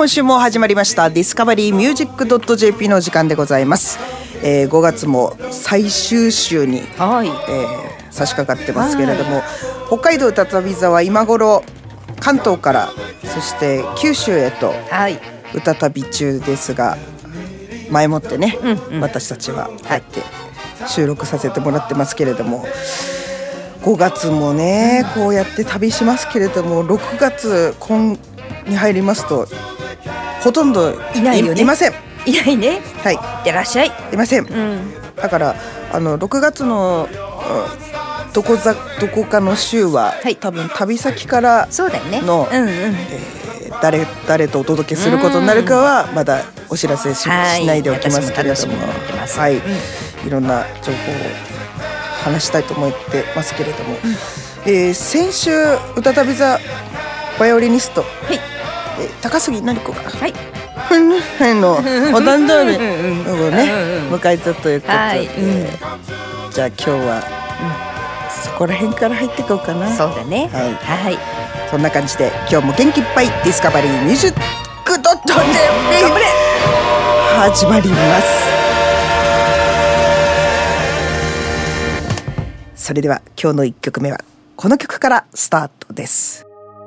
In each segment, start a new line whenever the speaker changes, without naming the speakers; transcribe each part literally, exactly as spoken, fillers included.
今週も始まりましたディスカバリーミュージックドットジェーピー の時間でございます、えー、ごがつも最終週に、はい、えー、差し掛かってますけれども、はい、北海道再び座は今頃関東からそして九州へと歌旅中ですが、前もってね、うんうん、私たちはこうやって収録させてもらってますけれども、ごがつもねこうやって旅しますけれども、ろくがつ今に入りますとほとんど い, いないよね。いません。
いないね。
はい。い
ってらっしゃい。
いません。うん、だからあのろくがつのどこざどこかの週は、はい、多分旅先からの、そうだよね、うんうん、えー、誰誰とお届けすることになるかはまだお知らせ し, しないでおきますけれども、はい、うん、いろんな情報を話したいと思ってますけれども、うん、えー、先週歌旅座バイオリニスト、はい、えー、高杉成子が、はい、のお誕生日をね迎えたということで、はい、うん、じゃあ今日は、うん、そこら辺から入っていこうかな。
そうだね、
はい、はい、そんな感じで今日も元気いっぱいディスカバリーミュージックドットジェーピー 始まります。それでは今日のいっきょくめはこの曲からスタートです。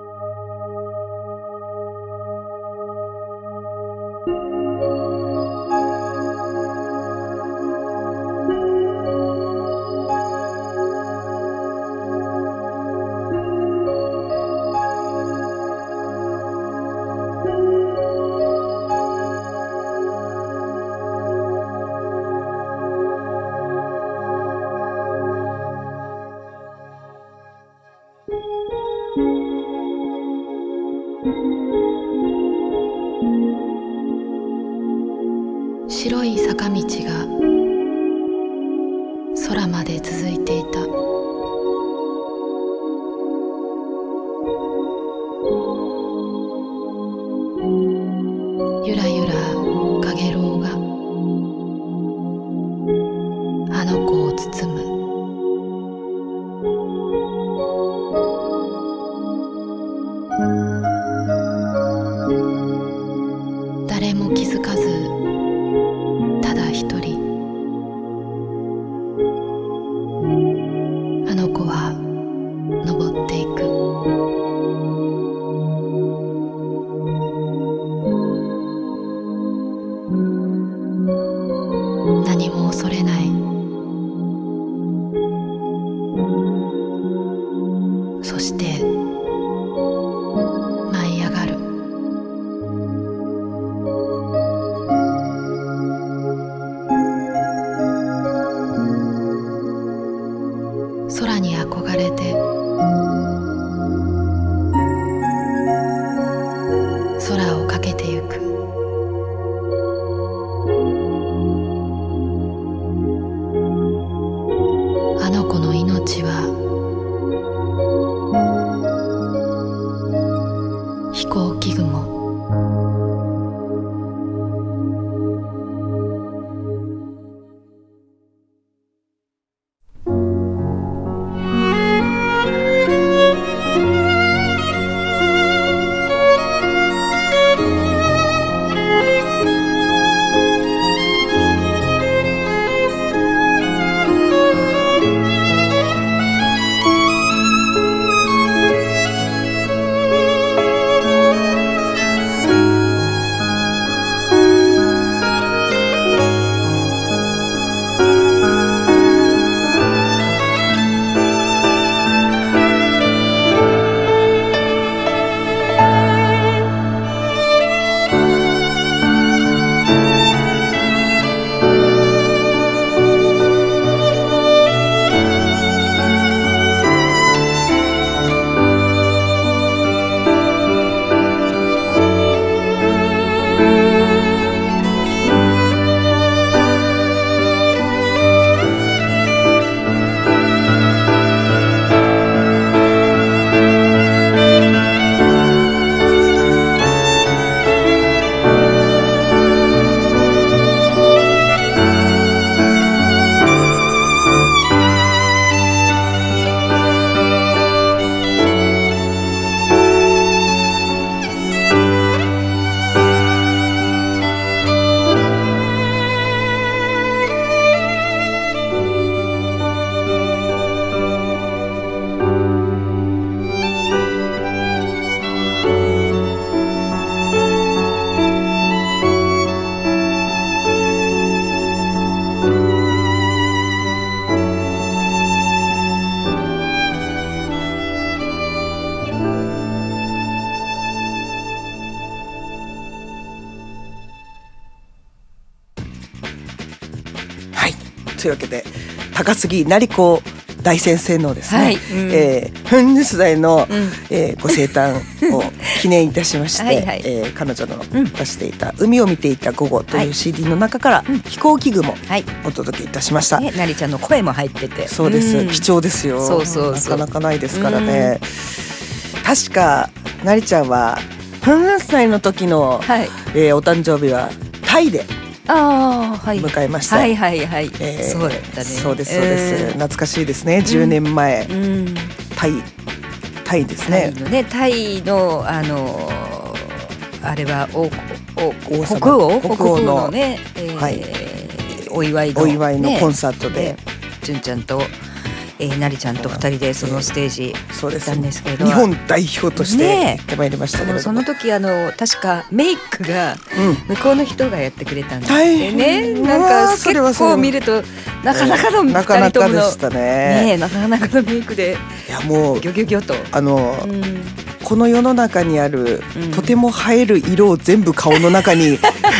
白い坂道が空まで続いていた。ゆらゆらかげろうがあの子を包む。誰も気づかずただ一人、あの子は登っていく。何も恐れない。そして舞い上がる。空に憧れて空をかけてゆく。あの子の命は飛行機雲。
というわけで高杉成子大先生のですね、はい、うん、えー、ふん世代の、うん、えー、ご生誕を記念いたしましてはい、はい、えー、彼女の出していた、うん、海を見ていた午後という シーディー の中から、はい、飛行機雲をお届けいたしました、
ね、なりちゃんの声も入ってて、
そうです、うん、貴重ですよ。
そうそうそう、
なかなかないですからね、うん、確かなりちゃんはふん歳の時の、はい、えー、お誕生日はタイで
あ、はい、
迎えました。
はいはいはい、えー、そうだったね。
そうですそうです、えー、懐かしいですね。じゅうねんまえ、うん、タイタイですね。
タイのね、タイのあのー、あれはおおお国王国王のね、えーはい、お祝いの、ね、
お祝いのコンサートで、
純ちゃんとえー、なりちゃんとふたりでそのステージ行ったんですけれど、
日本代表として行ってまいりましたけれども、ね、
その時あの確かメイクが向こうの人がやってくれたんですよね、うん、なんか結構見るとなかなかのふたりともの、
なかなかでしたね、
ね、なかなかのメイクで、
いやもう
ギョギョギョと
あの、うん、この世の中にある、うん、とても映える色を全部顔の中に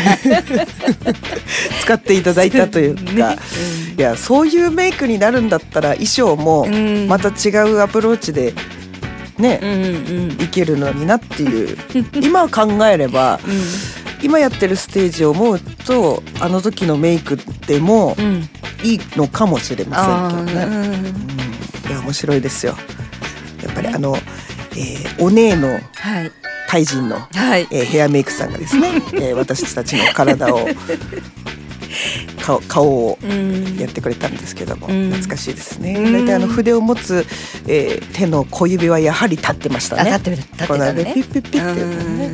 使っていただいたというか、ね、うん、いやそういうメイクになるんだったら衣装もまた違うアプローチでね、うんうんうん、いけるのになっていう今考えれば、うん、今やってるステージを思うとあの時のメイクでもいいのかもしれませんけどね、うんうん、いや面白いですよやっぱりあの、えー、お姉の、はい、タイ人の、はい、えー、ヘアメイクさんがですね、えー、私たちの体を顔, 顔をやってくれたんですけども、うん、懐かしいですね。大体あの筆を持つ、えー、手の小指はやはり立ってましたね。
立ってる立ってたね。この
ピッピッピッピッっていうね、うん、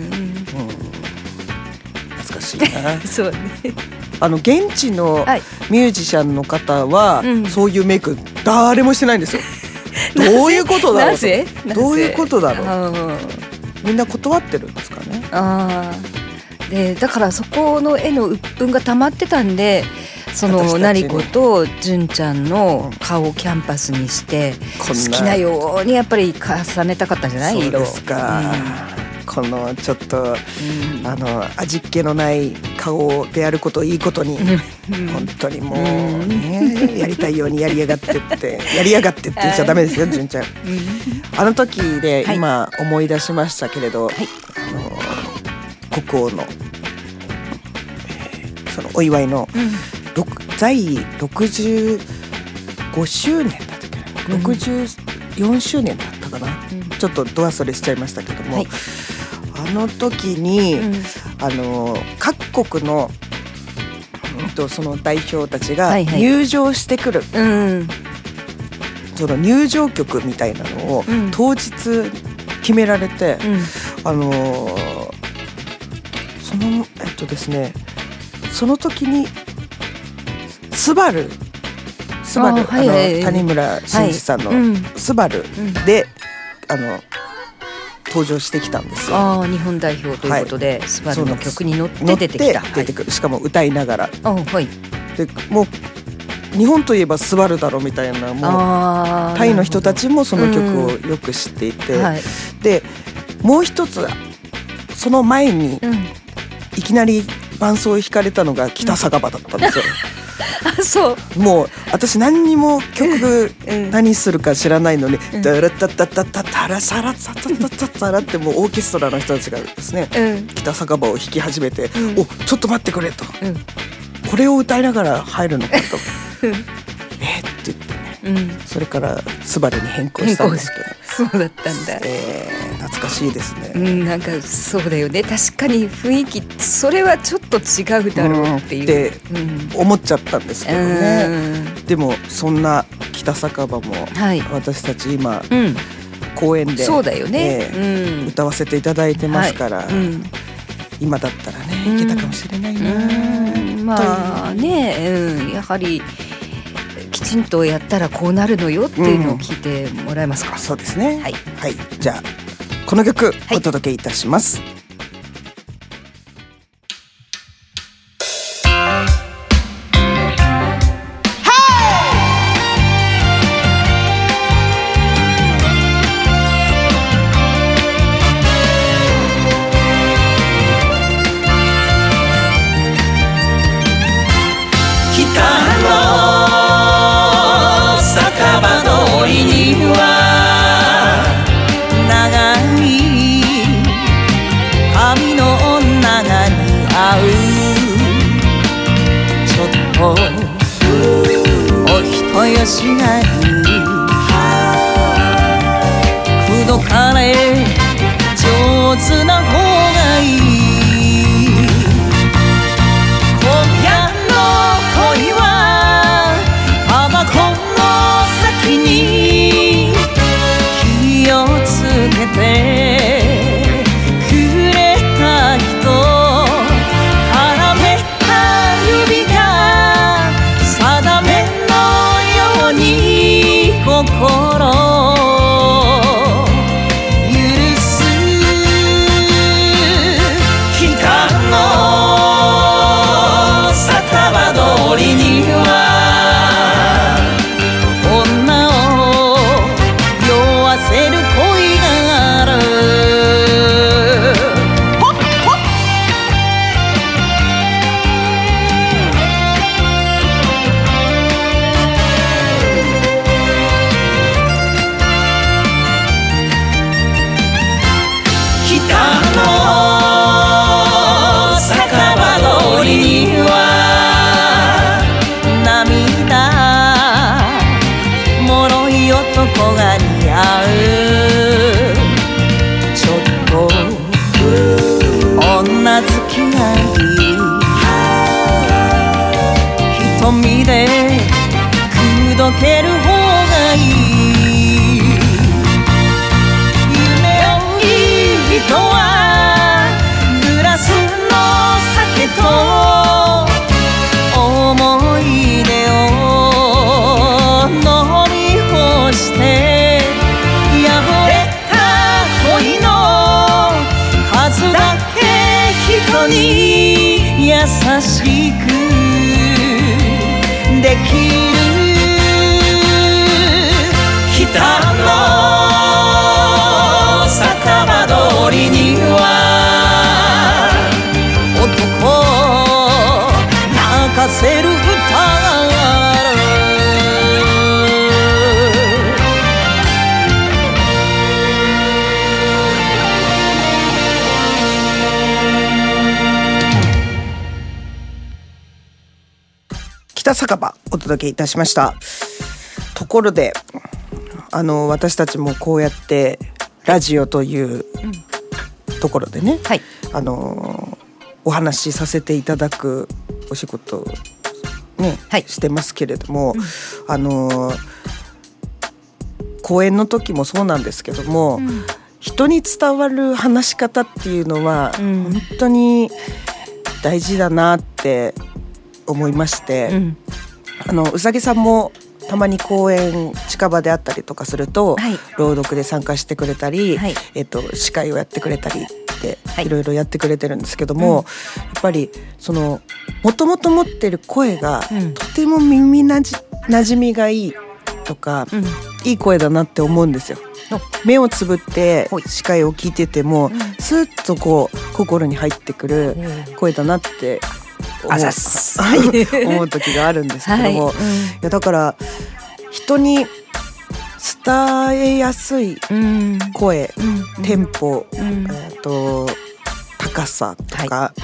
懐かしいな
そうね。
あの現地のミュージシャンの方は、はい、そういうメイク誰もしてないんですよどういうことだろうとどういうことだろうみんな断ってるんですかね。
あでだからそこの絵の鬱憤が溜まってたんでそのなり子と純ちゃんの顔をキャンパスにして好きなようにやっぱり重ねたかったんじゃない？
そうですか、うん、このちょっと、うん、あの味っ気のない顔であることをいいことに、うん、本当にもう、ね、やりたいようにやりやがってってやりやがってって言っちゃダメですよ純ちゃん、うん、あの時で今思い出しましたけれど、はい、あの国王の、えー、そのお祝いの、うん、在ろくじゅうごしゅうねんだったっけ、うん、ろくじゅうよんしゅうねんだったかな、うん、ちょっとド忘れしちゃいましたけども、はい、あの時に、うん、あの各国の、うん、とその代表たちが入場してくる、はいはい、うん、その入場曲みたいなのを、うん、当日決められて、うん、あのーそのえっとですね、その時にスバルスバル、あ、はいはい、あの谷村新司さんのスバルで、はい、うん、あの登場してきたんですよ。
あ、日本代表ということで、はい、スバルの曲に乗って出てきた。
出てくる、しかも歌いながら。
あ、はい、
でもう日本といえばスバルだろみたいな、もうタイの人たちもその曲をよく知っていて、うん、はい、でもう一つその前に、うん、いきなり伴奏を弾かれたのが北酒場だったんですよ、
うん、あ、そう。
もう私何にも曲何するか知らないのに、うん、ダラッタッタッタッタタラサラサタタタタラってもうオーケストラの人たちがですね、うん、北酒場を弾き始めて、うん、お、ちょっと待ってくれと、うん、これを歌いながら入るのかとえって言ってね、うん、それからスバルに変更したんですけど、
そうだったんだ、
えー、懐かしいですね、
うん、なんかそうだよね、確かに雰囲気それはちょっと違うだろうっていう、
うん、って思っちゃったんですけどね、うん、でもそんな北酒場も私たち今、はい、うん、公演で、
そうだよね、
えーうん、歌わせていただいてますから、はい、うん、今だったらね、いけたかもしれないな、
うんうん、まあね、うん、やはりきちんとやったらこうなるのよっていうのを聞いてもらえますか。
うん、そうですね、はい、はい、じゃあこの曲お届けいたします、はい、北の
合うちょっとお人よしがい口説かれ上手な方がいい今夜の恋はタバコの先に火をつけてくれた人絡めた指が定めのように心瞳で口説ける方がいい夢をいい人はグラスの酒と思い出を飲み干して破れた恋の数だけ人に優しくできる北の酒場通りには男を泣かせる歌がある
北酒場お届けいたしました。ところであの私たちもこうやってラジオというところでね、うんはい、あのお話しさせていただくお仕事ね、はい、してますけれども、うん、あの講演の時もそうなんですけども、うん、人に伝わる話し方っていうのは本当に大事だなって思いまして、うん、あのうさぎさんもたまに講演近場であったりとかすると、はい、朗読で参加してくれたり、はいえっと、司会をやってくれたりっていろいろやってくれてるんですけども、うん、やっぱりそのもともと持ってる声が、うん、とても耳なじ馴染みがいいとか、うん、いい声だなって思うんですよ。目をつぶって司会を聞いてても、うん、スッとこう心に入ってくる声だなって思 う, 思う時があるんですけども、はいうん、いやだから人に伝えやすい声、うん、テンポ、うん、えー、と高さとか、はいうん、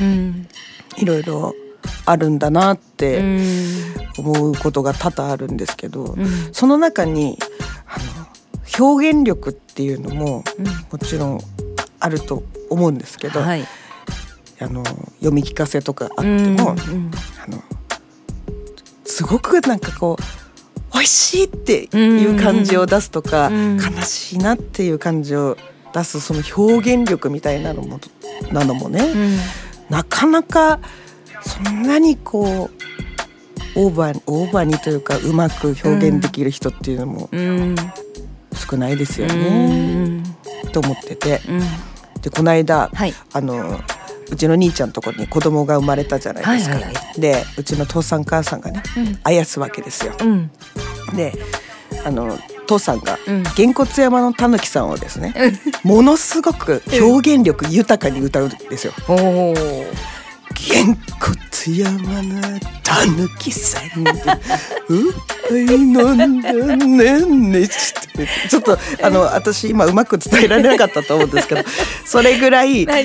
いろいろあるんだなって思うことが多々あるんですけど、うん、その中にあの表現力っていうのももちろんあると思うんですけど、はいあの読み聞かせとかあっても、うんうん、あのすごくなんかこう美味しいっていう感じを出すとか、うんうん、悲しいなっていう感じを出すその表現力みたいなのも、なのもね、うん、なかなかそんなにこうオーバー、オーバーにというかうまく表現できる人っていうのも少ないですよね、うん、と思ってて、うん、でこの間、はい、あのうちの兄ちゃんのところに子供が生まれたじゃないですか、はいはいはい、でうちの父さん母さんがね、うん、あやすわけですよ、うん、であの父さんが、うん、げんこつ山のたぬきさんをですね、うん、ものすごく表現力豊かに歌うんですよ、うん、おげんこつ山のたぬきさんでうっぱい飲んだねんねちょっとあの私今うまく伝えられなかったと思うんですけどそれぐらい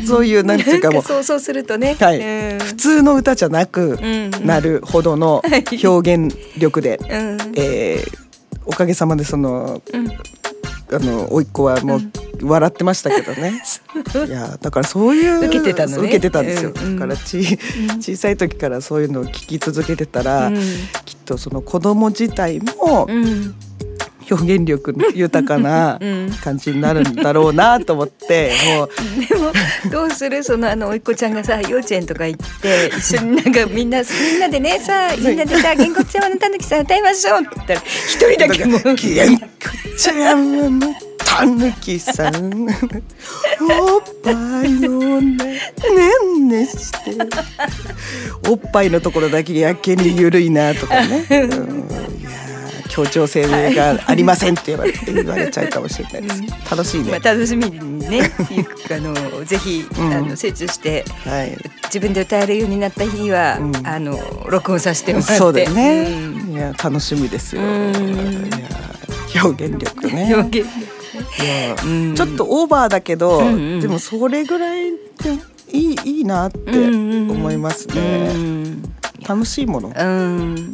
そういうなんていうかもう
そうそうするとね、
はいうん、普通の歌じゃなくなるほどの表現力で、うんえー、おかげさまでその、うん、あの甥っ子はもう笑ってましたけどね、うん、いやだからそういう
受けてたのね
受けてたんですよ、うん、だからち小さい時からそういうのを聞き続けてたら、うん、きっとその子供自体も、うん表現力豊かな感じになるんだろうなと思ってもう
でもどうするそのあのおいっ子ちゃんがさ幼稚園とか行って一緒になんかみんなみんなでねさみんなでさげんこつやまのたぬきさん歌いましょうって言ったら一人だけもう
げんこつやまのたぬきさんおっぱいをねねんねしておっぱいのところだけやけに緩いなとかね、うん協調性がありませんって言われて言われちゃうかもしれないです、うん、楽しいね、
まあ、楽しみにねあのぜひ、うん、あの成長して、はい、自分で歌えるようになった日には、うん、あの録音させてもらって
そうだよね、うん、いや楽しみですよ、うん、いや表現力ね表現力いや、うん、ちょっとオーバーだけど、うんうん、でもそれぐらいでいい、いいなって思いますね、うんうん、楽しいもの、うんうん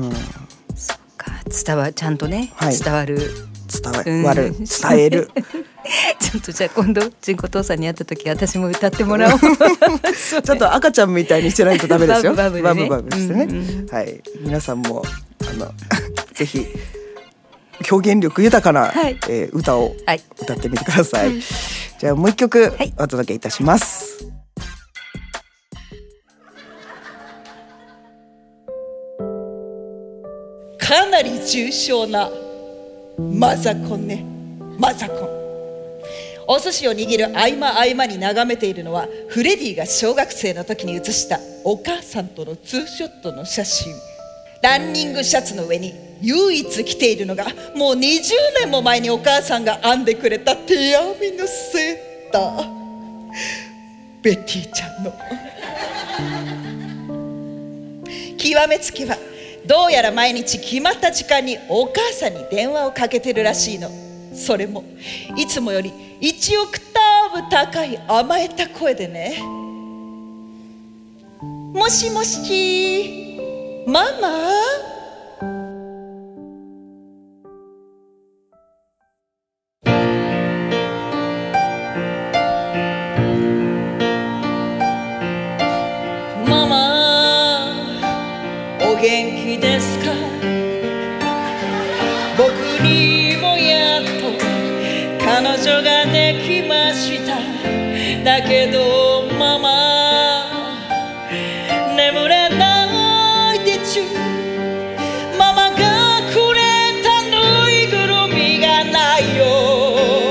伝わちゃんとね、はい、伝わる
伝わる、うん、伝える
ちょっとじゃあ今度純子父さんに会った時私も歌ってもらおう
ちょっと赤ちゃんみたいにしてないとダメですよ
バブバブ、ね、
バブバブしてね、うんうん、はい皆さんもあのぜひ表現力豊かな、はいえー、歌を歌ってみてください、はい、じゃあもう一曲お届けいたします、はい
かなり重症なマザコンねマザコンお寿司を握る合間合間に眺めているのはフレディが小学生の時に写したお母さんとのツーショットの写真ランニングシャツの上に唯一着ているのがもうにじゅうねんも前にお母さんが編んでくれた手編みのセーターベティちゃんの極めつきはどうやら毎日決まった時間にお母さんに電話をかけてるらしいの。それもいつもよりいちオクターブ高い甘えた声でね、もしもしママ元気ですか。僕にもやっと彼女ができました。だけどママ眠れないでちゅ。ママがくれたぬいぐるみがないよ。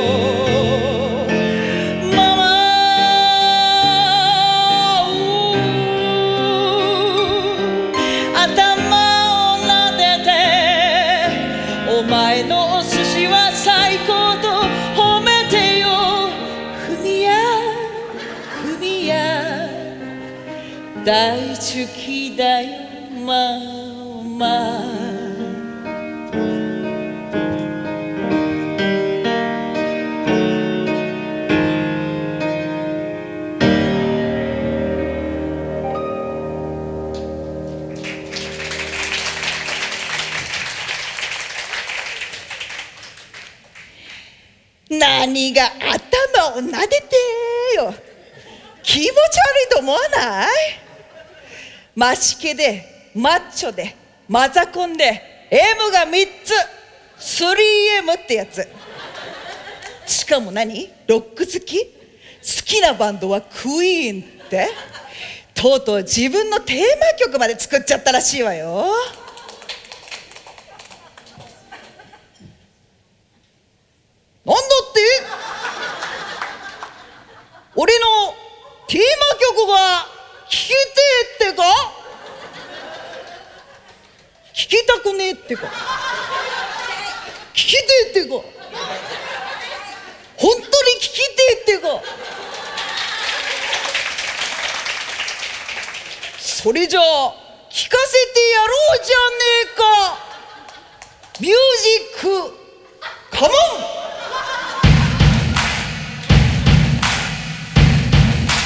お前のお寿司は最高と褒めてよ。ふみやふみや大好きだよママ。何が頭を撫でてよ。気持ち悪いと思わない？マシケでマッチョでマザコンで エム がみっつ スリーエム ってやつ。しかも何？ロック好き？好きなバンドはクイーンって。とうとう自分のテーマ曲まで作っちゃったらしいわよ。なんだって俺のテーマ曲が聴きてえってか聴きたくねえってか聴きてえってか本当に聴きてえってかそれじゃあ聴かせてやろうじゃねえか。ミュージックカモン。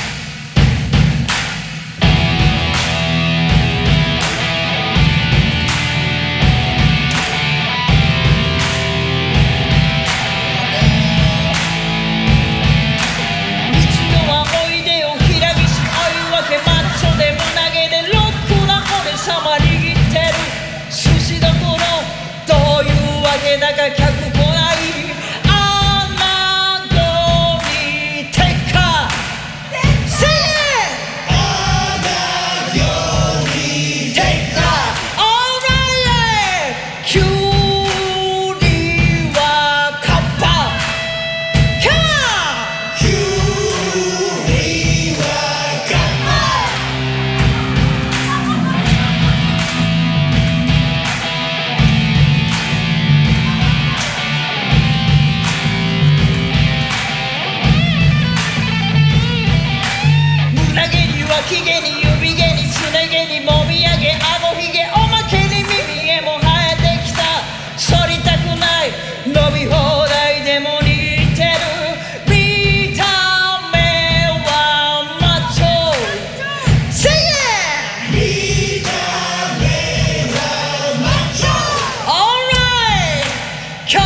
指毛にすね毛にもみあげあごひげおまけに耳毛も生えてきた反りたくない伸び放題でも似てる見た目はマッチョ Say yeah 見た目はマッチョ Alright 心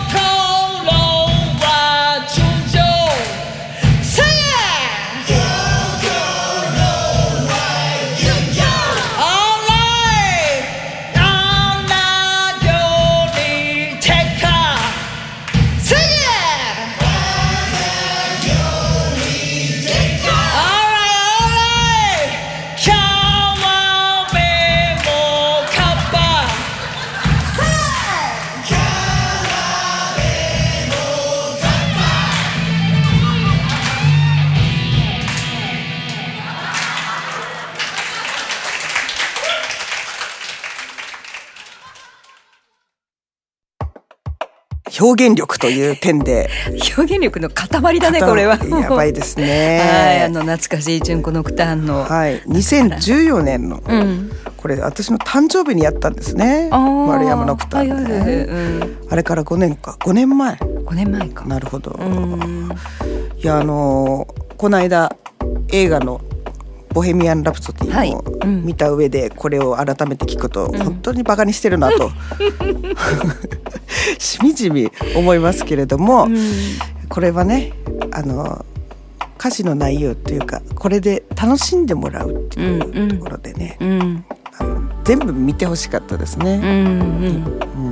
は純情 Say yeah 心は純情 Alright あんなよりてか Say yeah あんなよりてか Alright Alright キャワベもカッパキャワベもカッパ
表現力という点で
表現力の塊だねこれは。
やばいですね。
はい、あの懐かしい純子のクターンの、
はい、にせんじゅうよねんの、うん、これ私の誕生日にやったんですね。丸山のクターン、ね、はいはいはい、うん、あれからごねんかごねんまえ
ごねんまえか。
なるほど。うん、いやあのー、この間映画のボヘミアン・ラプソディを見た上でこれを改めて聞くと本当にバカにしてるなと、うん、しみじみ思いますけれども、うん、これはねあの歌詞の内容というかこれで楽しんでもらうっていうところでね、うんうん、あの全部見てほしかったですね、うんうんうん、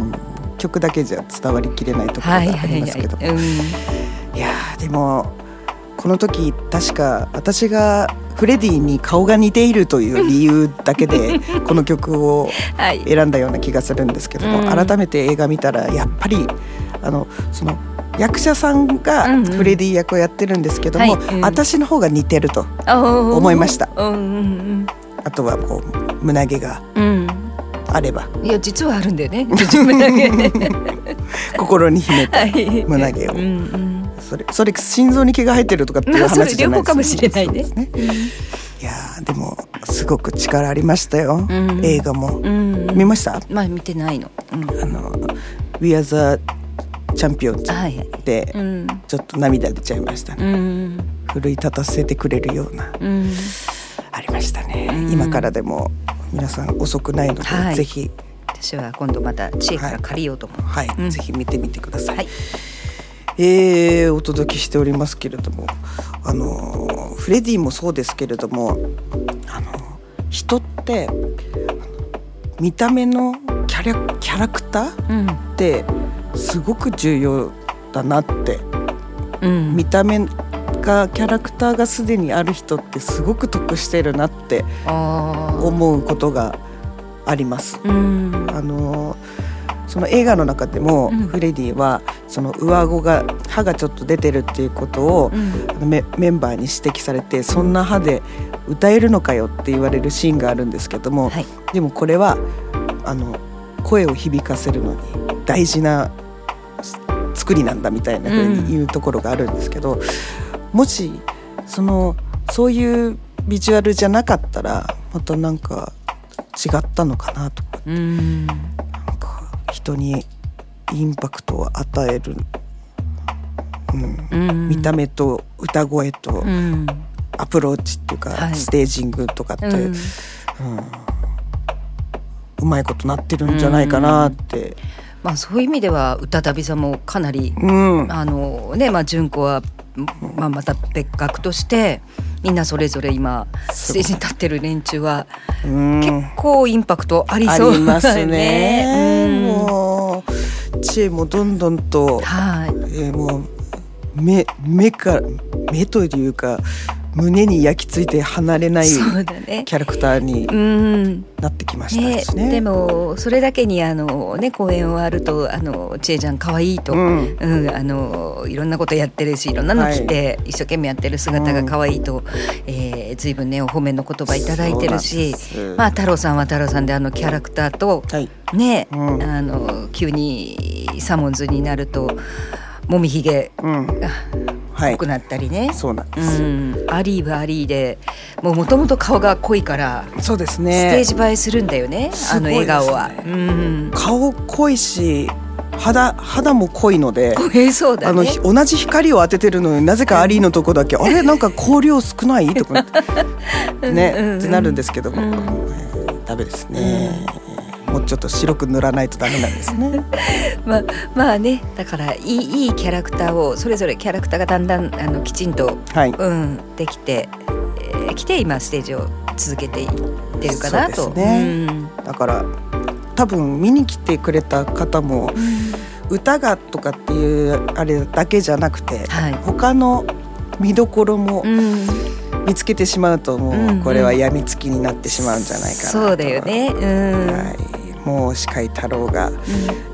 曲だけじゃ伝わりきれないところがありますけども、はいはいはい、うん、いやでもこの時確か私がフレディに顔が似ているという理由だけでこの曲を選んだような気がするんですけども、はい、改めて映画見たらやっぱりあのその役者さんがフレディ役をやってるんですけども、うんうん、私の方が似てると思いました、うんうんうん、あとはこう胸毛があれば、
うん、いや実はあるんだよね
心に秘めた胸毛を、はい、うんうん、それ、それ心臓に毛が生えてるとかっていう話じゃないです、ね、
それ両方かもしれないね、うん、
いやでもすごく力ありましたよ、うん、映画も、うん、見ました？
まあ見てないの、うん、
あの We Are the Champions でちょっと涙出ちゃいましたね、うん、奮い立たせてくれるような、うん、ありましたね、うん、今からでも皆さん遅くないので、はい、ぜひ
私は今度また知恵から借りようと思う、
はいはい、
うん、
ぜひ見てみてください、はい、えー、お届けしておりますけれども、あのフレディもそうですけれども、あの人って見た目のキャラ、キャラクターってすごく重要だなって、うん、見た目がキャラクターがすでにある人ってすごく得してるなって思うことがあります、うん、あのその映画の中でもフレディはその上顎が歯がちょっと出てるっていうことを、うん、メ, メンバーに指摘されて、そんな歯で歌えるのかよって言われるシーンがあるんですけども、はい、でもこれはあの声を響かせるのに大事な作りなんだみたいな風に言うところがあるんですけど、うん、もしそのそういうビジュアルじゃなかったらまたなんか違ったのかなとか、うん、なんか人にインパクトを与える、うんうん、見た目と歌声とアプローチっていうか、はい、ステージングとかって、うんうん、うまいことなってるんじゃないかなって、うん、
まあ、そういう意味では宇多田美さんもかなり、うん、あのね、まあ、純子は、まあ、また別格としてみんなそれぞれ今ステージに立ってる連中は結構インパクトありそう
ありますね、うん、もう知恵もどんどんと、はい、えー、もう 目, 目か目というか胸に焼き付いて離れないキャラクターになってきましたし ね, ね,
ねでもそれだけにあの、ね、公演終わるとあのちえちゃん可愛いと、うんうん、あのいろんなことやってるしいろんなの着て、はい、一生懸命やってる姿が可愛いと、うん、えー、随分ねお褒めの言葉いただいてるし、まあ、太郎さんは太郎さんであのキャラクターと、はい、ね、うん、あの急にサモンズになるともみひげ、うん、 濃くなったりね、
はい、そうなんです、うん、
アリーはアリーでもともと顔が濃いから
そうですね
ステージ映えするんだよね、あの笑顔は、うん、
顔濃いし 肌, 肌も濃いので、
そうだね、
あの同じ光を当ててるのになぜかアリーのとこだけあれなんか光量少ないとかねうん、うん、ってなるんですけども、うんえー、ダメですね、うん、もうちょっと白く塗らないとダメなんですね
まあ、まあねだからいい、いいキャラクターをそれぞれキャラクターがだんだんあのきちんと、はいうん、できて、えー、きて今ステージを続けていってるかなと。そうですね、うん、
だから多分見に来てくれた方も、うん、歌がとかっていうあれだけじゃなくて、はい、他の見どころも見つけてしまうともうこれは病みつきになってしまうんじゃないかなと、
うんうん、そうだよね、うん
はい、もう司会太郎が、うん、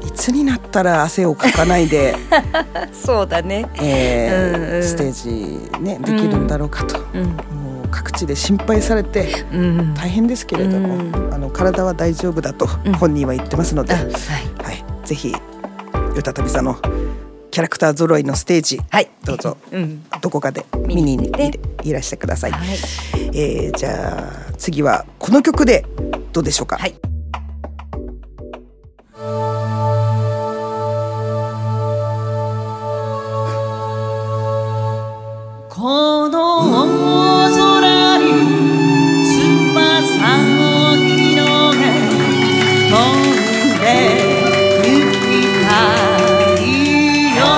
いつになったら汗をかかないで
そうだね、
えーうんうん、ステージ、ね、できるんだろうかと、うんうん各地で心配されて大変ですけれども、うん、あの体は大丈夫だと本人は言ってますので、うんはいはい、ぜひ歌旅座のキャラクター揃いのステージ、はい、どうぞ、うん、どこかで見にいらしてください、はいえー、じゃあ次はこの曲でどうでしょうか。はい
この空に翼を広げ飛んで行きたいよ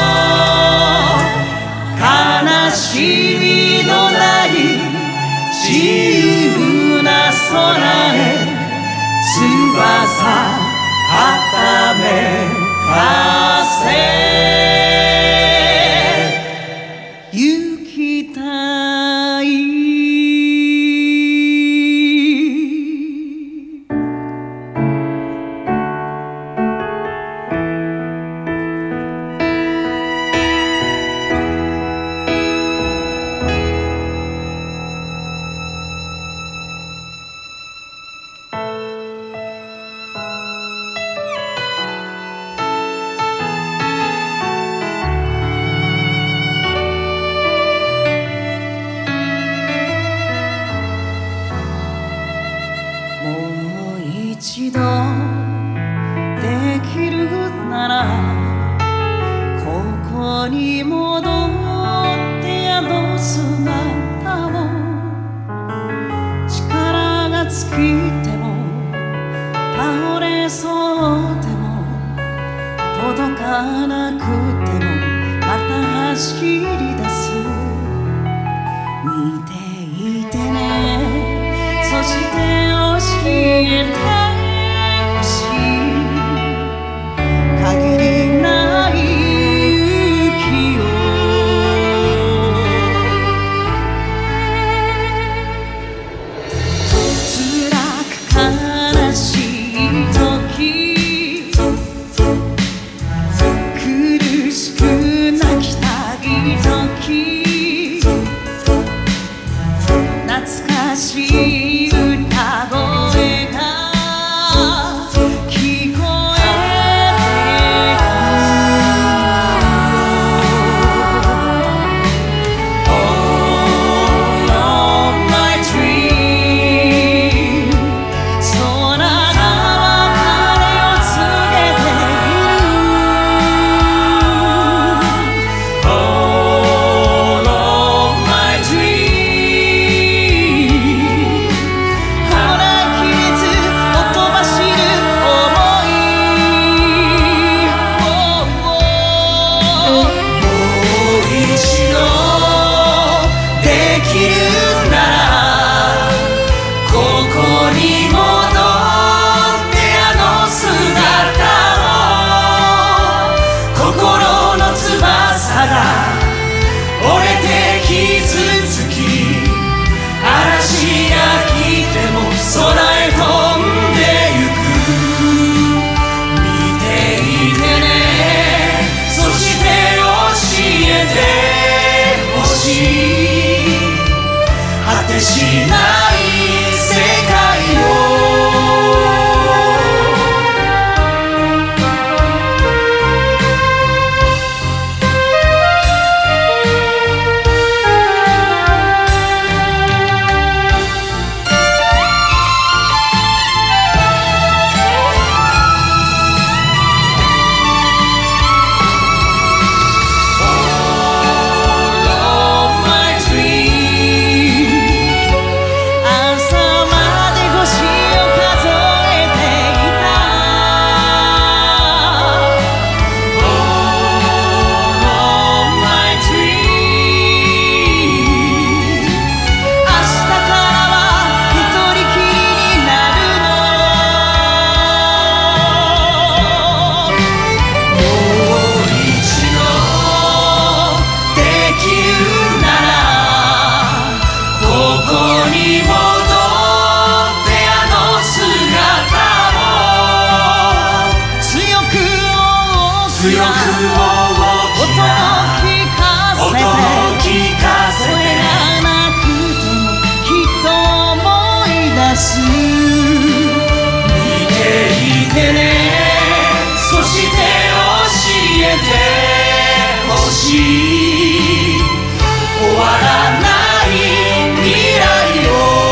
悲しみのない自由な空へ翼はためかせ一度できるならここに戻って宿す姿を力が尽きても倒れそうでも届かなくてもまた走り出す見ていてねそして教えて限りない勇気を辛く悲しい時苦しく泣きたい時てね、そして教えてほしい、終わらない未来を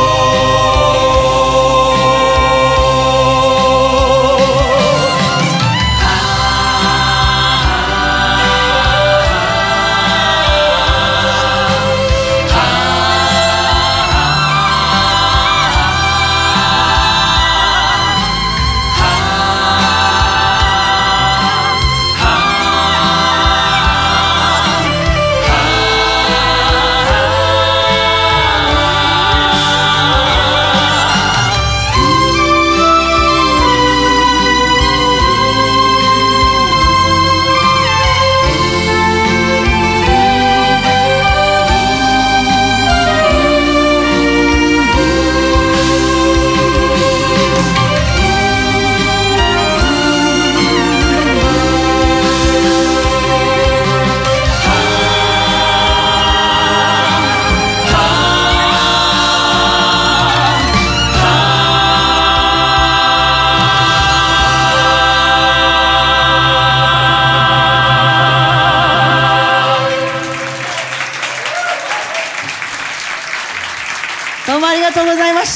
どうもありがとうございました。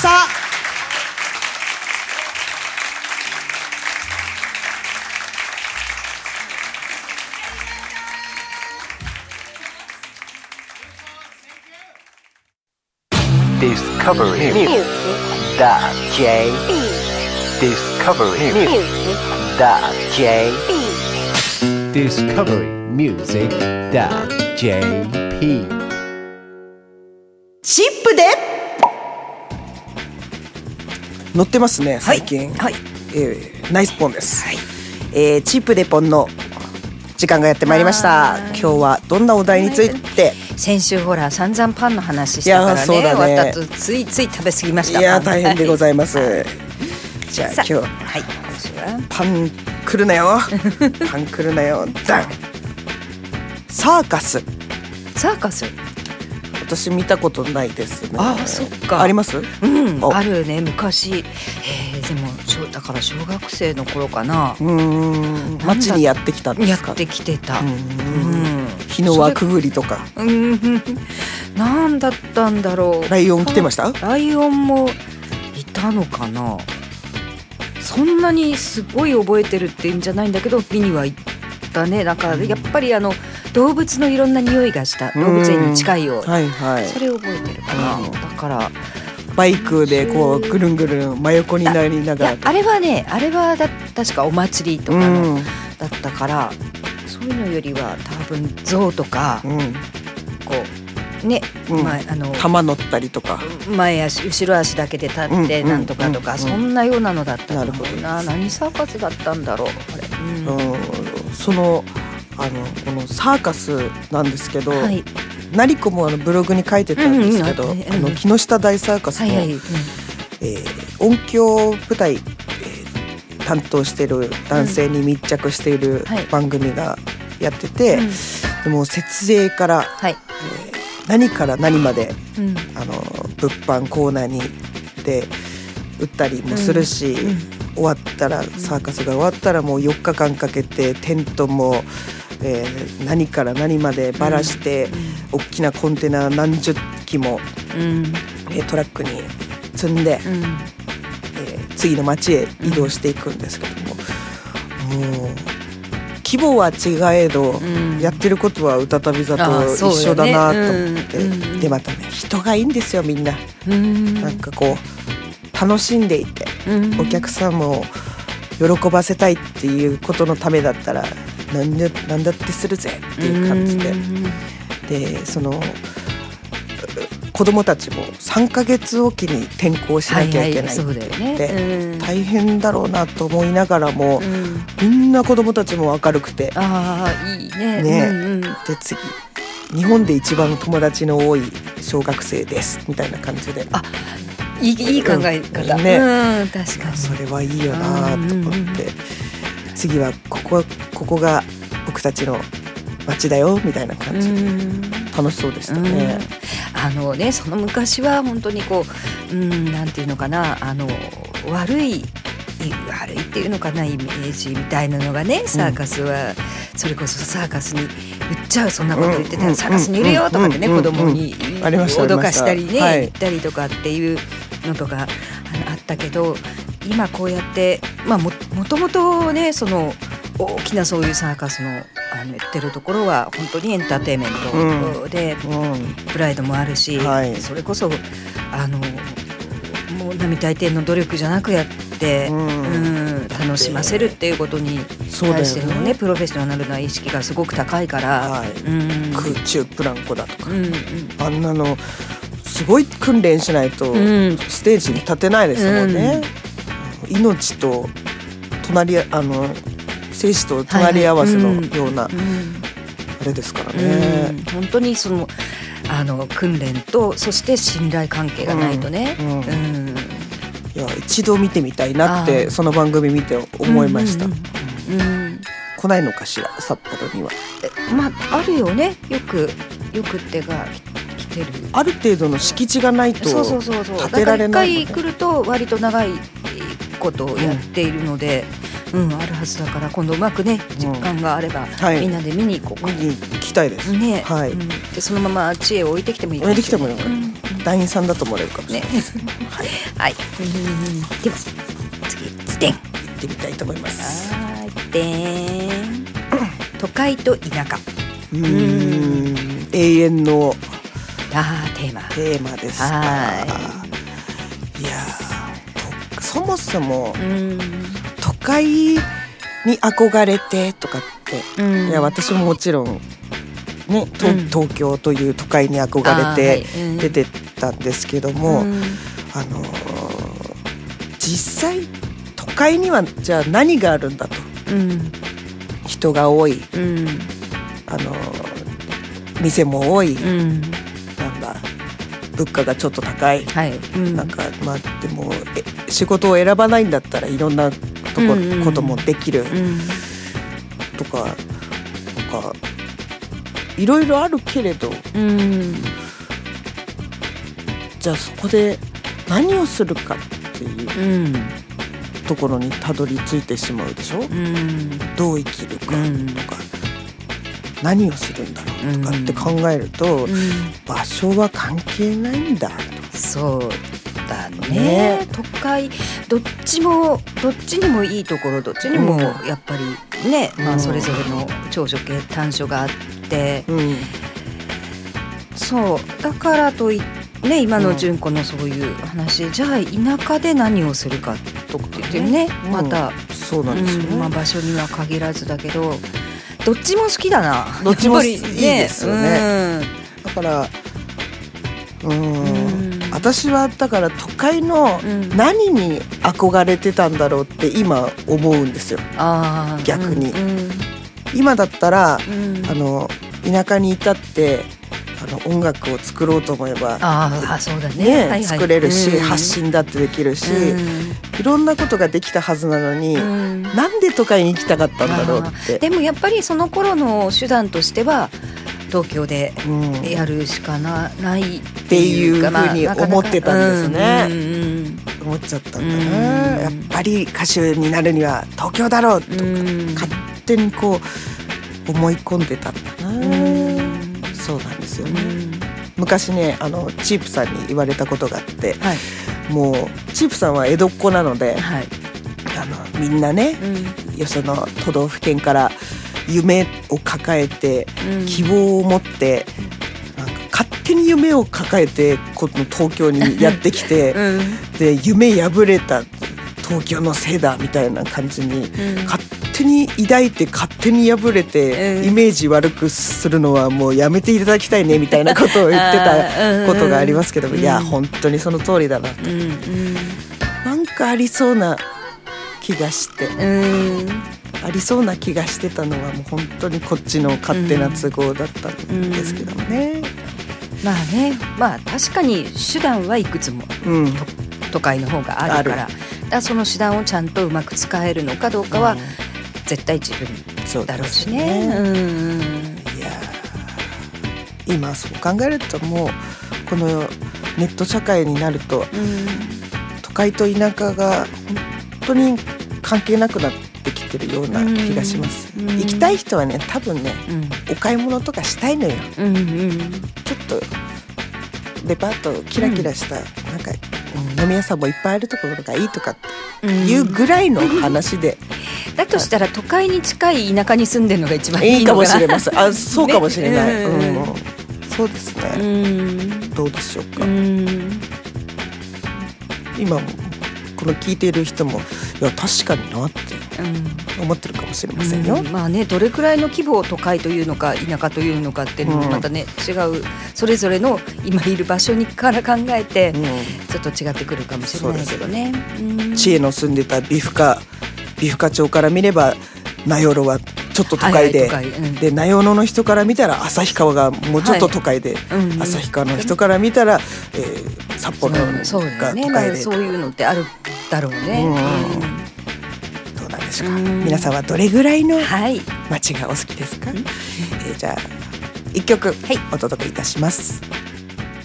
Discovery Music .jp Discovery Music .jp Discovery Music .jp
チップで乗ってますね最近、はいはい、えー、ナイスポンです、はい、えー、チップでポンの時間がやってまいりました。今日はどんなお題について、
先週ほら散々パンの話したから ね, ね終わった後ついつい食べ過ぎました。
いや大変でございます、はい、じゃあ今日、はい、パン来るなよパン来るなよダン。サーカス
サーカス
私見たことないですね。
ああ、そっか。
あります？
うん、あるね昔。えー、でもだから小学生の頃かな。
うーん、街にやってきたんですか？
やってきてた。うん、
日の輪くぐりとか。
うん、なんだったんだろう。
ライオン来てました？
ライオンもいたのかな。そんなにすごい覚えてるっていうんじゃないんだけど、見には行ったね。なんかやっぱりあの動物のいろんな匂いがした。動物園に近いよう、はいはい、それを覚えてるかな、うん、だから
バイクでこうぐるんぐるん真横になりながら。いや
あれはね、あれはだ確かお祭りとかの、うん、だったから、そういうのよりは多分象とか、うん、こうね、うん、まあ、あの
玉乗ったりとか
前足後ろ足だけで立ってなんとかとか、うんうん、そんなようなのだったのかな。何サーカスだったんだろうこれ、うん、
そのあのこのサーカスなんですけど、はい、成子もあのブログに書いてたんですけど、うんうん、あの木下大サーカスの、はいはい、うん、えー、音響舞台、えー、担当している男性に密着している番組がやってて、うん、でも設営から、はい、えー、何から何まで、うん、あの物販コーナーにで売ったりもするし、うんうん、終わったらサーカスが終わったらもうよっかかんかけてテントもえー、何から何までばらして、うん、大きなコンテナ何十機も、うん、えー、トラックに積んで、うん、えー、次の町へ移動していくんですけども、うん、もう規模は違えど、うん、やってることは歌旅座と一緒だなと思って、ね、うん、でまたね人がいいんですよみんな、うん、なんかこう楽しんでいて、うん、お客さんも喜ばせたいっていうことのためだったら何で、何だってするぜっていう感じで、でその子供たちもさんかげつおきに転校しなきゃいけないって言って、はいはいね、大変だろうなと思いながらも、うん、みんな子供たちも明るくて、
あいいね、
ね、うんうん、で次日本で一番友達の多い小学生ですみたいな感じで、
あいい、いい考え方、うんね、うん、確かに
それはいいよなと思って、うんうん、次はここ、ここが僕たちの街だよみたいな感じで楽しそうでしたね。
あのね、その昔は本当にこう、うん、なんていうのかな、あの悪いイ悪いっていうのかな、イメージみたいなのがね、サーカスは、うん、それこそサーカスに売っちゃう、そんなこと言ってたらサーカスにいるよとかってね、子供に脅かしたりね、はい、言ったりとかっていうのとか あ, あったけど、今こうやって、まあ、も, もともとね、その大きなそういうサーカスのあのやってるところは本当にエンターテインメントで、うんうん、プライドもあるし、はい、それこそあのもう並大抵の努力じゃなくやって、うんうん、楽しませるっていうことに対しての ね, ねプロフェッショナルな意識がすごく高いから、はい、うん、
空中プランコだとか、うんうん、あんなのすごい訓練しないとステージに立てないですもんね、うん、命と隣あの生死と隣り合わせのような、はいはい、うん、あれですからね、うん、
本当にそのあの訓練とそして信頼関係がないとね、うんうんうん、
いや一度見てみたいなってその番組見て思いました、うんうんうん、来ないのかしら札幌には。
まああるよね、よくよく手が来てる、
ある程度の敷地がないと建てられない、ね、
だから一回来ると割と長いことをやっているので、うんうん、あるはずだから今度うまくね時間があれば、うん、はい、みんなで見に行こう、
見に行きたいですね、はい、うん、で
そのまま知恵を置いてきてもいいか
もしれない、置いてきてもいいかも、うん、団員さんだと思われるかもしれない、ね、
はい、はい、うん、では次でん行
ってみたいと思います。
はい、でん都会と田舎、
うーん、永遠の
あーテーマ
テーマですか。はい、いやそもそも、うん、都会に憧れてとかって、うん、いや私ももちろん、ね、東、うん、東京という都会に憧れて出てったんですけども、うん、あのー、実際都会にはじゃあ何があるんだと、うん、人が多い、うん、あのー、店も多い、うん、なんだ物価がちょっと高い、はい、うん、なんかまあでも仕事を選ばないんだったらいろんなとこ、うんうん、こともできる、うん、とかなんかいろいろあるけれど、うん、じゃあそこで何をするかっていう、うん、ところにたどり着いてしまうでしょ、うん、どう生きるかとか、うん、何をするんだろうとかって考えると、うん、場所は関係ないんだと。
そうだね、ね、都会どっちもどっちにもいいところどっちにもやっぱりね、うん、まあ、それぞれの長所系短所があって、うん、そうだからといってね、今の純子のそういう話、うん、じゃあ田舎で何をするかとかっていうね、また、うん、
そうなんですよね、
うん、まあ、場所には限らずだけどどっちも好きだな。
どっちもいいですよね、うん、だからうーん、うん、私はだから都会の何に憧れてたんだろうって今思うんですよ、あ、逆に、うんうん、今だったら、うん、あの田舎にいたってあの音楽を作ろうと思えば、
あ、そうだね、
ね、はいはい、作れるし、うん、発信だってできるし、うん、いろんなことができたはずなのに、うん、なんで都会に行きたかったんだろうって。
でもやっぱりその頃の手段としては東京でやるしかな、うん、ない
っていうふうに思ってたんですね、うんうんうん、思っちゃったんだな、うん、やっぱり歌手になるには東京だろうとか、うん、勝手にこう思い込んでたんだな、うん、そうなんですよね、うん、昔ねあのチープさんに言われたことがあって、はい、もうチープさんは江戸っ子なので、はい、あのみんなね、うん、よその都道府県から夢を抱えて、うん、希望を持ってなんか勝手に夢を抱えてこの東京にやってきて、うん、で夢破れた東京のせいだみたいな感じに、うん、勝手に抱いて勝手に破れて、うん、イメージ悪くするのはもうやめていただきたいねみたいなことを言ってたことがありますけど、うん、いや本当にその通りだなと、うんうん、なんかありそうな気がして、うん、ありそうな気がしてたのはもう本当にこっちの勝手な都合だったんですけどもね、うんうん、
まあね、まあ確かに手段はいくつも、うん、都会の方があるから、だからその手段をちゃんとうまく使えるのかどうかは絶対自分だろうしね、うん、
いや今そう考えるともうこのネット社会になると、うん、都会と田舎が本当に関係なくなってきてるような気がします。行きたい人はね多分ね、うん、お買い物とかしたいのよ、うんうん、ちょっとデパートキラキラした、うん、なんか、うん、飲み屋さんもいっぱいあるところがいいとかっていうぐらいの話で、
うん、だとしたら都会に近い田舎に住んでるのが一番いいのかな。
いいかもしれません。あ、そうかもしれない、ね、うんうん、そうですね、うん、どうでしょうか、うん、今もこの聞いている人もいや確かになって思ってるかもしれませんよ、
うんうん、まあね、どれくらいの規模を都会というのか田舎というのかっていうのもまたね、うん、違うそれぞれの今いる場所にから考えて、うん、ちょっと違ってくるかもしれないけどね、うん、
知恵の住んでた美深美深町から見れば名寄はちょっと都会で、はいはい都会うん、で名寄の人から見たら旭川がもうちょっと都会で、はいうんうん、旭川の人から見たら、えー、札幌が都会で、
そうね、まあ、そういうのってあるだろうね、うんうん、
どうなんでしょうか、うん、皆さんはどれぐらいの街がお好きですか、はい、えー、じゃあいっきょくお届けいたします、はい。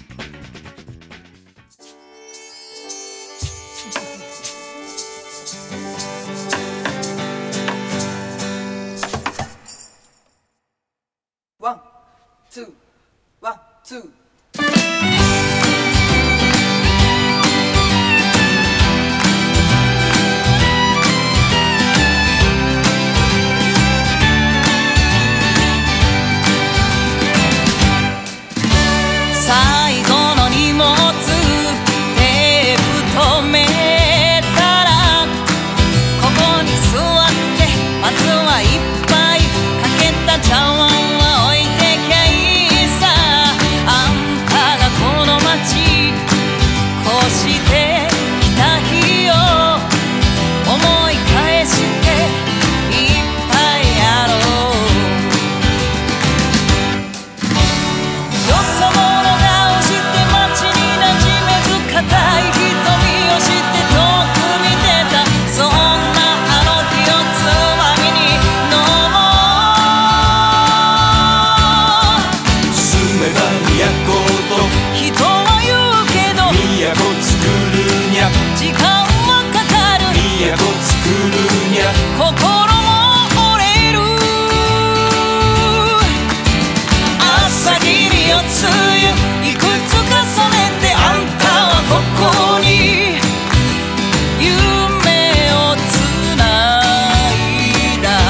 ワン、ツー、ワン、ツー。
最後の荷物テープ止めたらここに座ってまずは一杯かけた茶碗は置いてきゃいいさ。あんたがこの街こうしてきた日を思い返していっぱいやろう。よそ者顔して街に馴染めず固い瞳をして遠く見てた。そんなあの日をつまみに飲もう。住めば都と人は言うけど都作るにゃ時間はかかる。都作るにゃ心も折れる。朝霧よつゆいくつ重ねてあんたはここに夢をつないだ。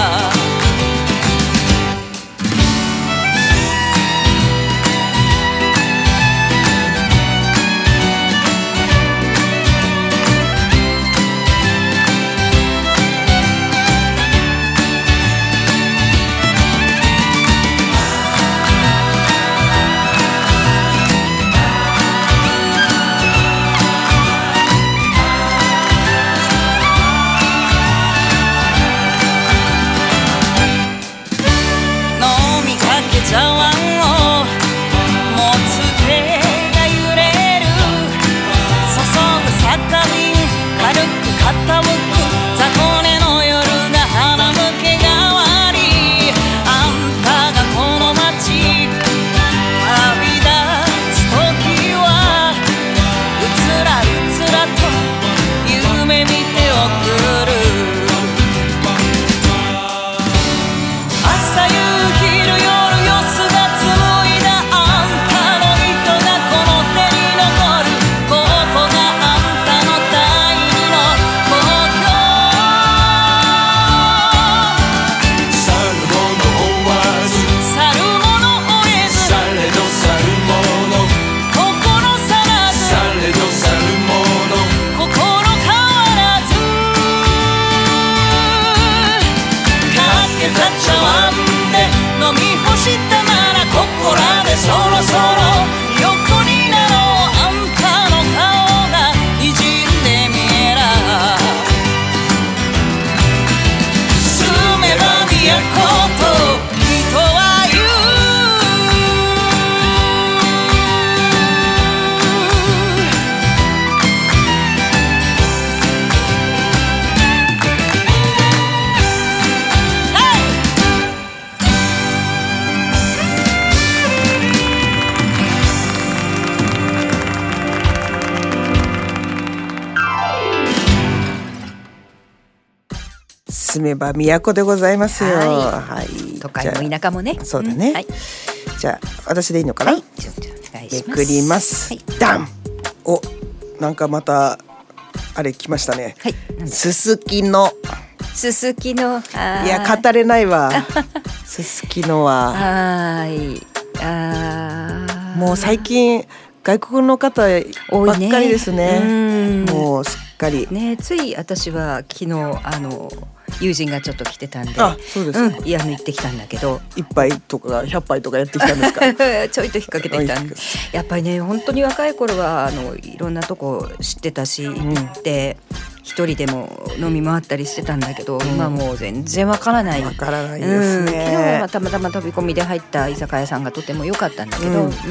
住めば都でございますよ。
はい、
はい、
都会も田舎もね。
そうだね、うん、はい、じゃあ私でいいのかな。はい、ちょっとお願いします。めくります、はい、ダン。お、なんかまたあれ来ましたね。はい、すすきの。
すすきの。
いや語れないわ。すすきのは。
はい。あ
もう最近外国の方ばっかりですね。ね、もうすっかり。
ね、つい私は昨日あの友人がちょっと来てたんで、
あ、そうです、
うん、いや行ってきたんだけど、
いっぱいとかひゃっぱいとかやってきたんですか。
ちょいと引っ掛けてきたんで、やっぱりね本当に若い頃はあのいろんなとこ知ってたし、行って一人でも飲み回ったりしてたんだけど、うん、今もう全然わからない。
わからないですね。
うん、昨日はたまたま飛び込みで入った居酒屋さんがとても良かったんだけど、うんうん、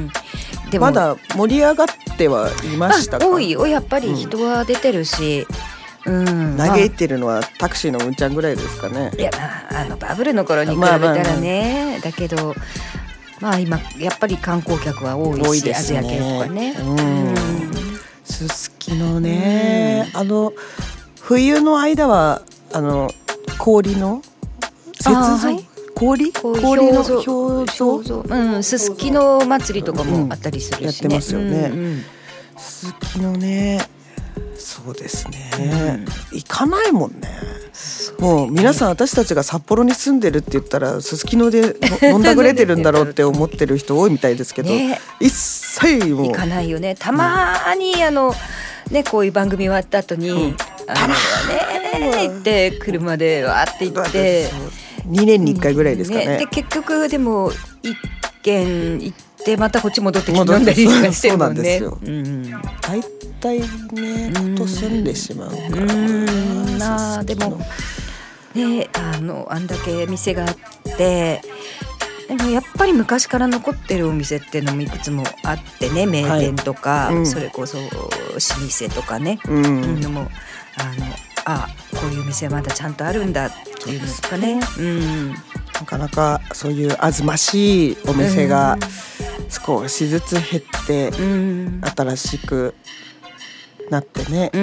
でもまだ盛り上がってはいましたか。
多いよやっぱり人は出てるし。うん、
嘆いてるのはタクシーのうんちゃんぐらいですかね。
いや、まあ、あのバブルの頃に比べたらね、まあまあまあ、だけどまあ今やっぱり観光客は多いし、多いですね、アジア系とかね。
すすきのね、あの冬の間はあの氷の雪像、はい、氷氷の表像、
うん、すすきの祭りとかもあったりするしね、うん、や
ってますよね、うんうん、すすきのね。そうですね、うん、行かないもんね。もう皆さん私たちが札幌に住んでるって言ったらすすきので飲んだくれてるんだろうって思ってる人多いみたいですけど、ね、一切もう
行かないよね。たまにあの、ね、こういう番組終わった後に、うん、あのね行って車でわーって行って
にねんにいっかいぐらいですかね、ね。
で結局でも一軒行ってまたこっち戻ってきて飲んだりとかしてるもんね。そうなんですよ、うん、
大体ねこと住んでしまうから、
うんなあでもねあのあんだけ店があってでもやっぱり昔から残ってるお店っていうのもいくつもあってね、名店とか、はい、うん、それこそ老舗とかね、うん、のもあのあこういう店まだちゃんとあるんだっていうのとかね、うん、
なかなかそういうあずましいお店が少しずつ減って、うん、新しくなってね、うん、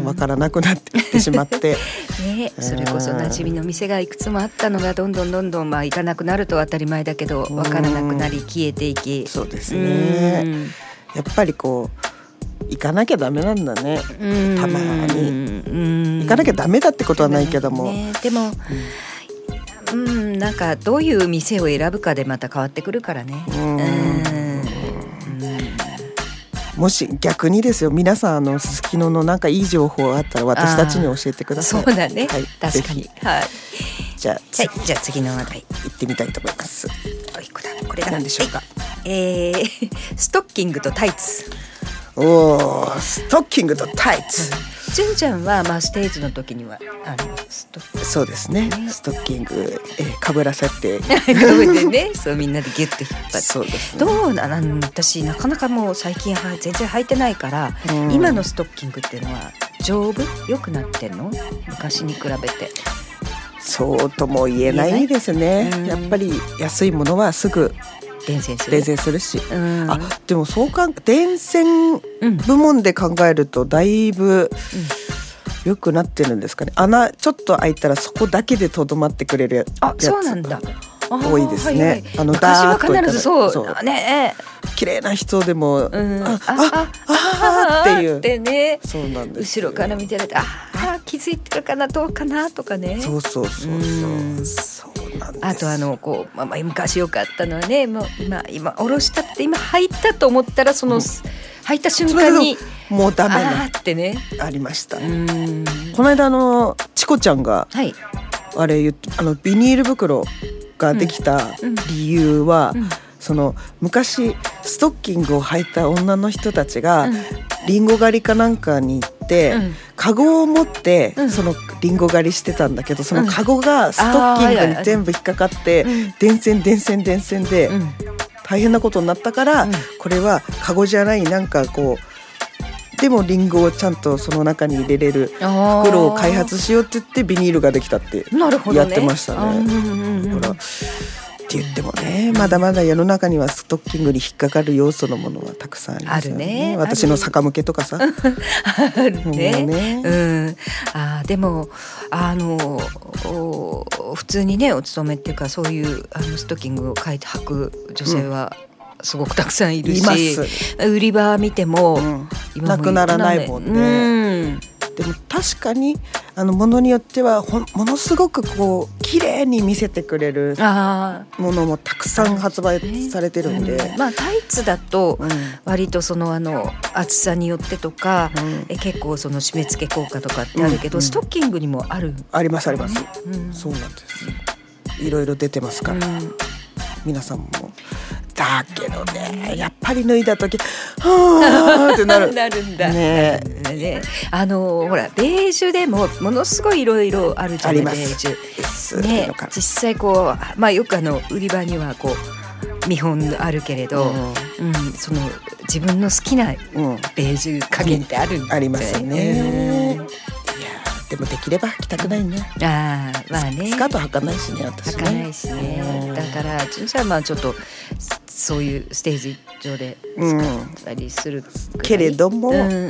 分からなくなっていってしまって、
ね、それこそ馴染みの店がいくつもあったのがどんどんどんどん、まあ、行かなくなると当たり前だけど分からなくなり消えていき、
そうですね、うん、やっぱりこう行かなきゃダメなんだね、うん、たまに、うん、行かなきゃダメだってことはないけども、
ね、でも、うん、うん、なんかどういう店を選ぶかでまた変わってくるからね、うんうん
もし逆にですよ、皆さんあのすすきののなんかいい情報あったら私たちに教えてください。
そうだね、はい、確かに、はい、
じゃあ、はい、
じゃあ次の話題
行ってみたいと思います。
おいこだこれが
何でしょうか。
えー、ストッキングとタイツ。
おー、ストッキングとタイツ。
純ちゃんはまあステージの時にはあのストッ
そうですね、ね、ストッキング、えー、かぶらせて
かぶってね、そうみんなでギュッと引っ張って、
そうですね、
どうなの私なかなかもう最近は全然履いてないから、うん、今のストッキングっていうのは丈夫良くなってんの？昔に比べて。
そうとも言えないですね、うん、やっぱり安いものはすぐ
伝染する
伝染するし、うん、あでもそうか伝染部門で考えるとだいぶ良くなってるんですかね。穴ちょっと開いたらそこだけでとどまってくれるやつ。
あ、そうなんだ。
多いですね。はいはい、
あの昔は必ずそうそうね。
綺麗な人でも、うん、あああっていう
でね。
そうなんです。
後ろから見てるとああ気づいてるかなどうかなとかね。
そうそうそうそう。そうなんです。
あとあのこう、まあ、昔よかったのはね、もう今今下ろしたって今履いたと思ったらその、うん、履いた瞬間に
もうダメな
あってね
ありました。うんこの間あのチコちゃんが、はい、あれ言ってあのビニール袋ができた理由は、うんうん、その昔ストッキングを履いた女の人たちが、うん、リンゴ狩りかなんかに行って、うん、カゴを持って、うん、そのリンゴ狩りしてたんだけどそのカゴがストッキングに全部引っかかって、うん、電線電線電線で、うん、大変なことになったから、うん、これはカゴじゃないなんかこうでもリンゴをちゃんとその中に入れれる袋を開発しようって言ってビニールができたってやってましたね。だからって言ってもね、まだまだ世の中にはストッキングに引っかかる要素のものはたくさんありますよね。あるね。私の逆向けとかさ
あるね。ね、うん、あでもあの普通にねお勤めっていうかそういうあのストッキングを書いて履く女性は、うん、すごくたくさんいるし、います。売り場見ても、うん、
今もなくならないもんね、うん、でも確かにあのものによってはほものすごくこう綺麗に見せてくれるものもたくさん発売されてるんで、
うん、まあタイツだと割とそのあの厚さによってとか、うん、え結構その締め付け効果とかってあるけど、うん、ストッキングにもある、
ありますあります、うん、そうなんです。いろいろ出てますから、うん、皆さんもだけどね、やっぱり脱いだ時はーってなる
なるんだね。ね、あのほらベージュでもものすごいいろいろあるじゃない。ベージュね、実際こうまあよくあの売り場にはこう見本あるけれど、うんうん、その自分の好きなベージュ加減ってあるんだよね、うん、
ありますよね。いやでもできれば履きたくないね。
あまあね、
スカート履かないしね、私ね。
履かないしね。だからじゃあまあちょっとそういうステージ上で使ったりする、
うん、けれども、うんうん、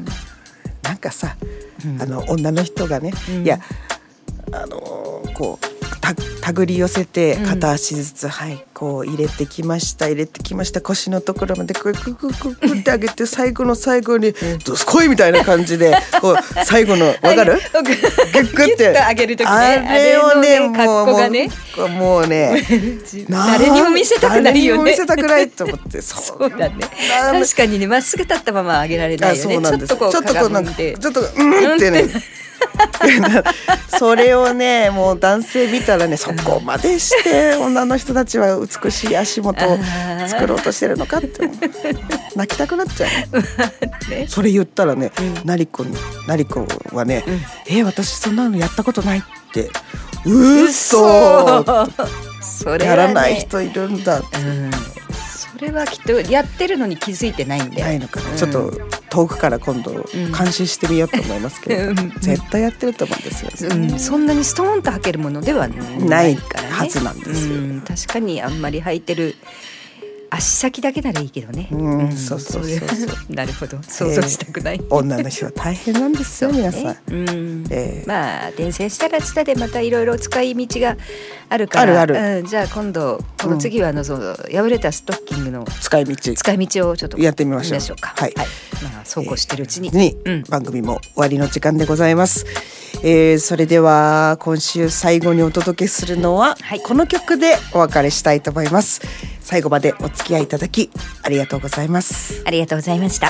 なんかさ、うん、あの女の人がね、うん、いやあのこうた手繰り寄せて片足ずつ、うん、はいこう入れてきました入れてきました腰のところまでクククククって上げて最後の最後にどすこいみたいな感じでこう最後のわかるグッグって
上げる時ね、
あれをねもう
ね
もうね
誰にも見せたくないよね。
誰にも見せたくないと思って
そうだね。確かにねまっすぐ立ったまま上げられないよね。
そうなんです。
ちょっとこう
ちょっとこうなんかちょっとうんってねそれをねもう男性見たらねそこまでして女の人たちは美しい足元を作ろうとしてるのかって泣きたくなっちゃう、ね、それ言ったらね、うん、なりこになりこはね、うん、えー、私そんなのやったことないってうそそれ、ね、やらない人いるんだって、うん、
それはきっとやってるのに気づいてないんで
ないのかな、うん、ちょっと遠くから今度監視してみようと思いますけど、うん、絶対やってると思うんですよ、
うん、そんなにストーンと履けるものではないからね、
はずなんですよ、
うん、確かにあんまり履いてる足先だけならいいけどね、
うんうん、そうそうそうそう
なるほど想像したくない、え
ー、女の人は大変なんですよ、ね、皆さん、
うんえー、まあ伝染したらしたでまたいろいろ使い道があるから
あるある、
うん、じゃあ今度この次はあのその破れたストッキングの
使い道
使い道をちょっと
やってみましょう、
しょうか、はいはい、まあ、そうこうしてるうちに、え
ーうん、番組も終わりの時間でございます、えー、それでは今週最後にお届けするのは、はい、この曲でお別れしたいと思います。最後までお付き合いいただきありがとうございます。
ありがとうございました。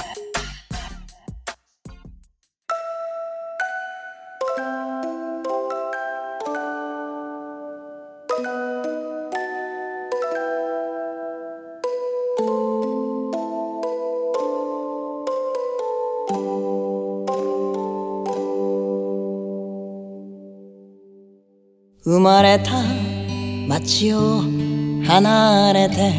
生まれた町を離れて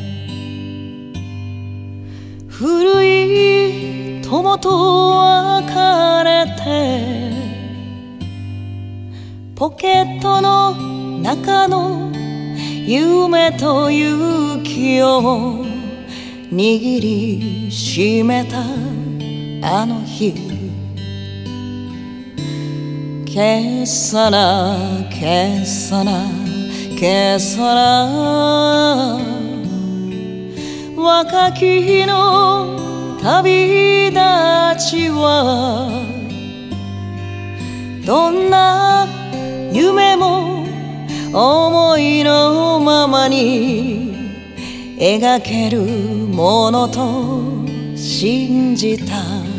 古い友と別れてポケットの中の夢と勇気を握りしめたあの日消さな消さな消さな若き日の旅立ちはどんな夢も思いのままに描けるものと信じた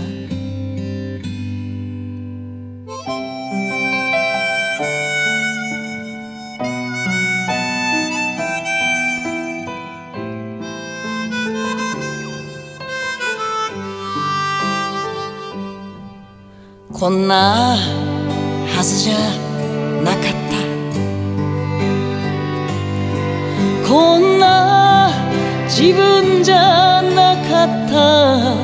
こんなはずじゃなかったこんな自分じゃなかった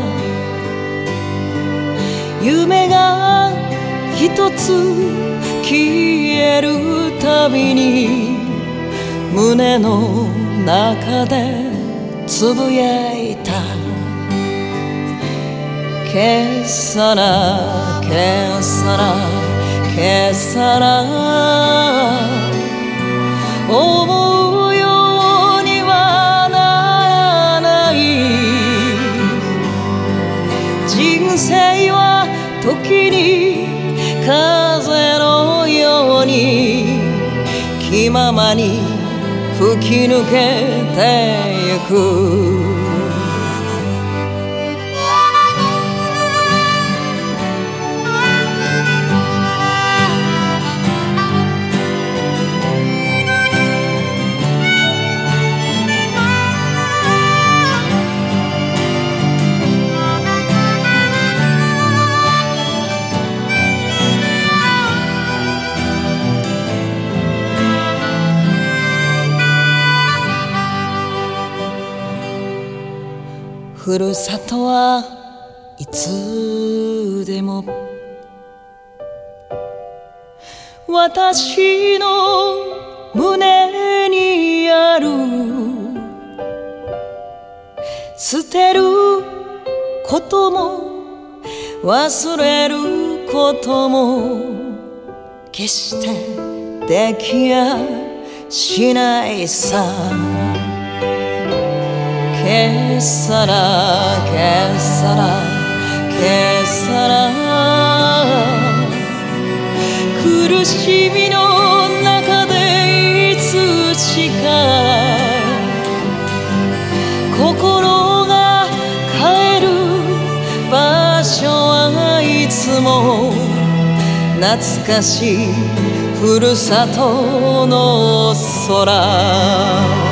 夢が一つ消えるたびに胸の中でつぶやいたけさらけさらけさら思うようにはならない人生は時に風のように気ままに吹き抜けてゆくふるさとはいつでも私の胸にある捨てることも忘れることも決してできやしないさけさらけさらけさら苦しみの中でいつしか心が帰る場所はいつも懐かしいふるさとの空